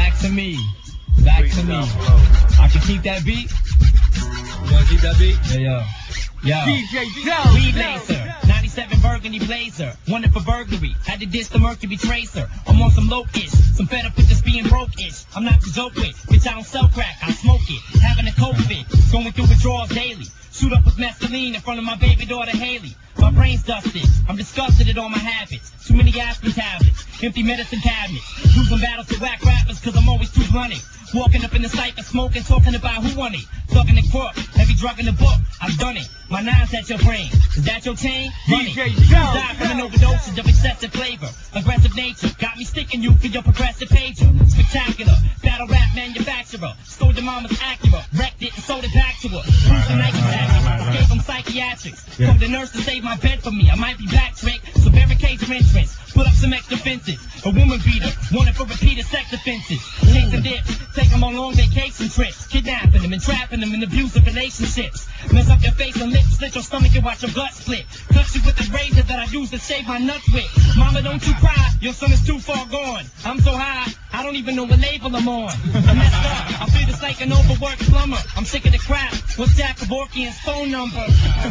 Back to me. Back to me. I can keep that beat. You wanna keep that beat? Yeah, yo. DJ Joe. Weed laser, 97 burgundy blazer, wanted for burglary, had to diss the Mercury Tracer. I'm on some low-ish, some fed up with this being broke-ish. I'm not to joke with, bitch I don't sell crack, I smoke it. Having a cold fit, going through withdrawals daily. Shoot up with mescaline in front of my baby daughter Haley. My brain's dusted, I'm disgusted at all my habits. Too many aspirin tablets, empty medicine cabinets. Losing battles to whack rappers cause I'm always too running. Walking up in the cypher, smoking, talking about who won it. Thugging the crook, every drug in the book, I've done it. My nine's at your brain, is that your chain? Run it. DJ You Joe. die from an overdose of excessive flavor. Aggressive nature, got me sticking you for your progressive pager. Spectacular, battle rap manufacturer. Stole your mama's Acura, wrecked it and sold it back to her. Bruising Nike tags, gave them psychiatrics. Told the nurse to save my bed for me, I might be back trick. So barricade your entrance, put up some extra fences. A woman beater, wanted for repeated sex offenses. Chasing dips, take them on long vacation trips. Kidnapping them and trapping them in abusive relationships. Mess up your face and lips, slit your stomach and watch your gut split. Cut you with the razor that I use to shave my nuts with. Mama, don't you cry, your son is too far gone. I'm so high, I don't even know what label I'm on. I'm messed up, I feel just like an overworked plumber. I'm sick of the crap, what's Jack Kevorkian's phone number?